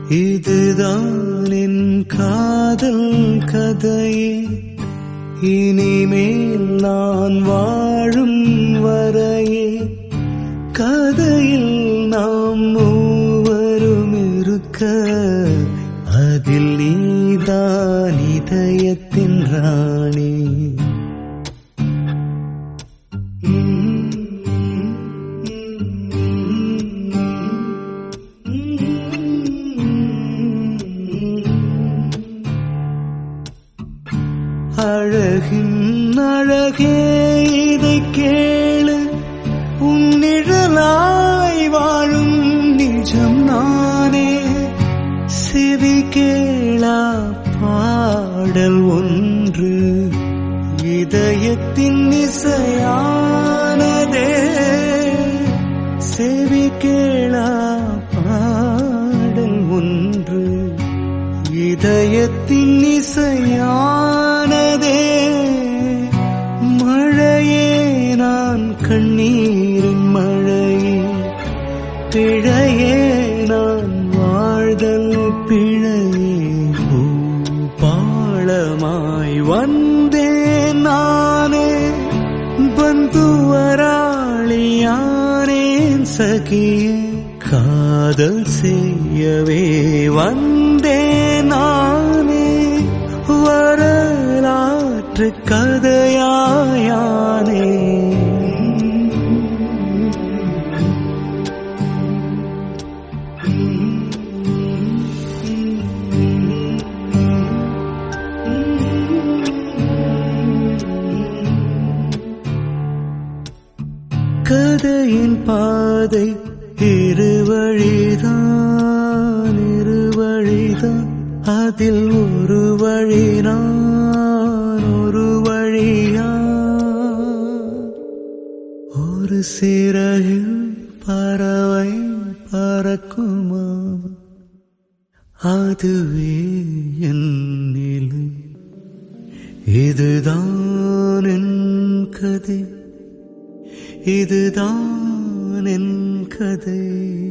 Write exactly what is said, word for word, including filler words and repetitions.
இதுதான் என் காதல் கதையே, இனிமேல் நான் வாழும் வரையே கதையில் நாம் மூவரும் இருக்க, அதில் நீதான் இதயத்தின் ராணி. அழகின் அழகே இதை கேளு, உன் நிழலாய் வாழும் நிஜம் நானே. செவி கேளா பாடல் ஒன்று இதயத்தின் இசையானதே. செவி கேளா பாடல் ஒன்று இதயத்தின் இசையானதே. மழையே நான் கண்ணீரின் மழையே, பிழையே நான் வாழ்தல் பிழையே. பாளமாய் வந்தேன் நானே, பந்துவராளியானேன் சகியே. காதல் செய்யவே வந்தேன் நானே, வரலாற்று கதையாயானே. கதையின் பாதை இருவழிதான், இருவழிதான், அதில் ஒரு வழி நான், ஒரு வழியா. ஒரு சிறகில் பறவை பறக்குமா, அதுவே என் நிலை. இதுதான் என் கதை, இதுதான் என் கதை.